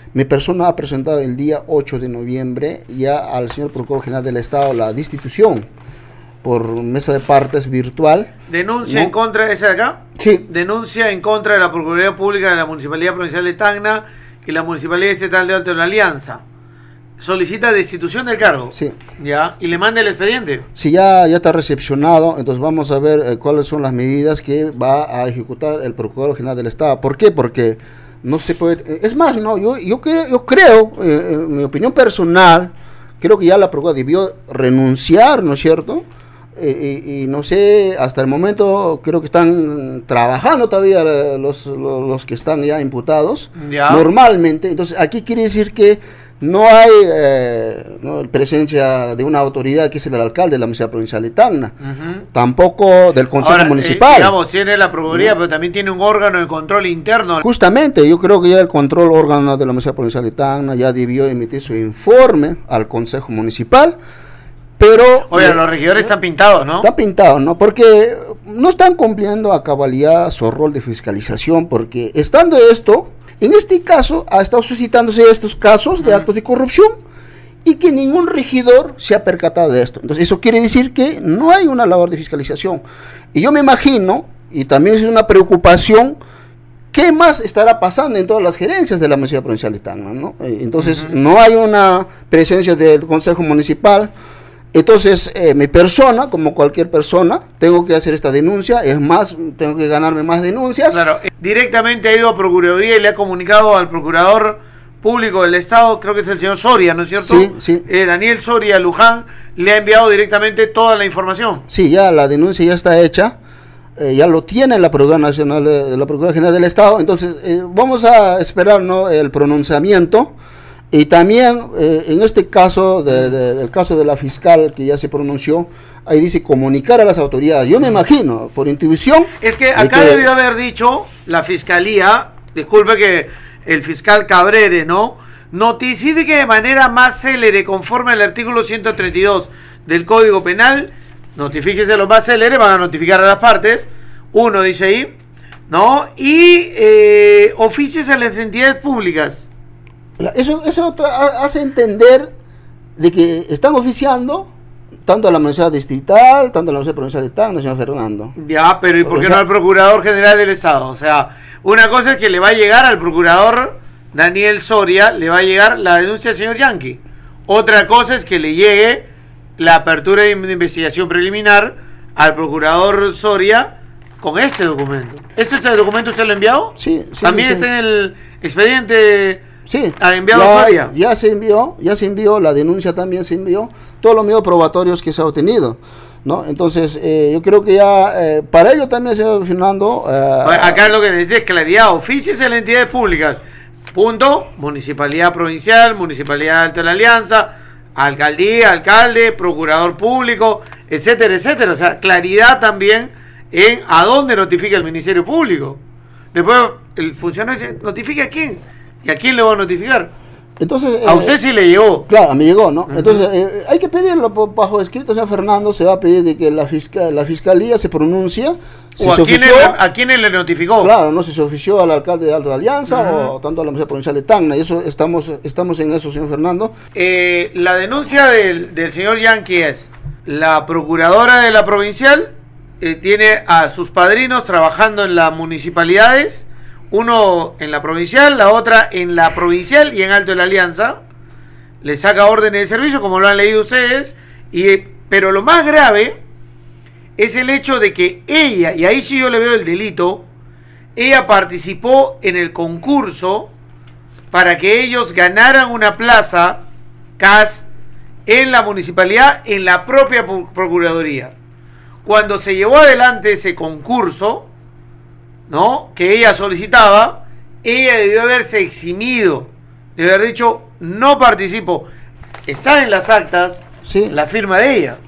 Mi persona ha presentado el día 8 de noviembre ya al señor Procurador General del Estado la destitución por mesa de partes virtual. Denuncia ¿no? en contra de esa de acá. Sí. Denuncia en contra de la Procuraduría Pública de la Municipalidad Provincial de Tacna y la Municipalidad Estatal de Alto de la Alianza. Solicita destitución del cargo. Sí. Ya. Y le manda el expediente. Sí, ya está recepcionado, entonces vamos a ver cuáles son las medidas que va a ejecutar el Procurador General del Estado. ¿Por qué? Porque no se puede... Es más, no, yo creo, en mi opinión personal, creo que ya la Procuraduría debió renunciar, ¿no es cierto? Y no sé, hasta el momento creo que están trabajando todavía los que están ya imputados, ya. Normalmente. Entonces aquí quiere decir que no hay presencia de una autoridad que es el alcalde de la Municipalidad Provincial de Tacna, tampoco del Consejo Municipal. Digamos, tiene la Procuraduría, pero también tiene un órgano de control interno. Justamente, yo creo que ya el control órgano de la Municipalidad Provincial de Tacna ya debió emitir su informe al Consejo Municipal. Pero oye, los regidores están pintados, ¿no? Están pintados, ¿no? Porque no están cumpliendo a cabalidad su rol de fiscalización, porque estando esto, en este caso, ha estado suscitándose estos casos de actos de corrupción y que ningún regidor se ha percatado de esto. Entonces, eso quiere decir que no hay una labor de fiscalización. Y yo me imagino, y también es una preocupación, ¿qué más estará pasando en todas las gerencias de la Municipalidad Provincial de Tacna, ¿no? Entonces, no hay una presencia del Consejo Municipal. Entonces, mi persona, como cualquier persona, tengo que hacer esta denuncia, es más, tengo que ganarme más denuncias. Claro, directamente ha ido a Procuraduría y le ha comunicado al Procurador Público del Estado, creo que es el señor Soria, ¿no es cierto? Sí, sí. Daniel Soria Luján le ha enviado directamente toda la información. Sí, ya la denuncia ya está hecha, ya lo tiene la Procuraduría Nacional, la Procuraduría General del Estado, entonces vamos a esperar, ¿no?, el pronunciamiento. Y también en este caso, del caso de la fiscal que ya se pronunció, ahí dice comunicar a las autoridades. Yo me imagino, por intuición... Es que acá debió haber dicho la fiscalía, disculpe que el fiscal Cabrere, ¿no?, notifique de manera más célere, conforme al artículo 132 del Código Penal, notifíquese lo más célere, van a notificar a las partes, uno dice ahí, ¿no?, y oficios a las entidades públicas. Eso hace entender de que están oficiando tanto a la Municipalidad Distrital, tanto a la Municipalidad Provincial de Tacna, señor Fernando. Ya, pero ¿y por qué no al Procurador General del Estado? O sea, una cosa es que le va a llegar al Procurador Daniel Soria, le va a llegar la denuncia del señor Yanqui. Otra cosa es que le llegue la apertura de investigación preliminar al Procurador Soria con ese documento. ¿Este documento usted lo ha enviado? Sí. También sí. está en el expediente. Sí, ¿ha enviado Soria? Ya se envió, la denuncia también se envió, todos los medios probatorios que se ha obtenido, ¿no? Entonces, yo creo que ya, para ello también, señor Fernando... acá lo que necesita es claridad, oficios en las entidades públicas, punto, Municipalidad Provincial, Municipalidad de Alto de la Alianza, Alcaldía, Alcalde, Procurador Público, etcétera, etcétera. O sea, claridad también en a dónde notifica el Ministerio Público. Después, el funcionario dice, ¿notifica a quién? ¿Y a quién le va a notificar? Entonces, a usted sí le llegó. Claro, me llegó, ¿no? Entonces, hay que pedirlo bajo escrito, señor Fernando, se va a pedir de que la fiscalía se pronuncie. Si ¿a quién le notificó? Claro, no sé si se ofició al alcalde de Alto de Alianza o tanto a la Municipalidad Provincial de Tacna, y eso estamos en eso, señor Fernando. La denuncia del señor Yanqui es, la procuradora de la provincial tiene a sus padrinos trabajando en las municipalidades, uno en la provincial, la otra en la provincial y en Alto de la Alianza, le saca órdenes de servicio, como lo han leído ustedes, pero lo más grave es el hecho de que ella, y ahí sí yo le veo el delito, ella participó en el concurso para que ellos ganaran una plaza CAS en la municipalidad, en la propia procuraduría. Cuando se llevó adelante ese concurso, ¿no?, que ella solicitaba, ella debió haberse eximido, debió haber dicho, no participo. Está en las actas, sí, la firma de ella.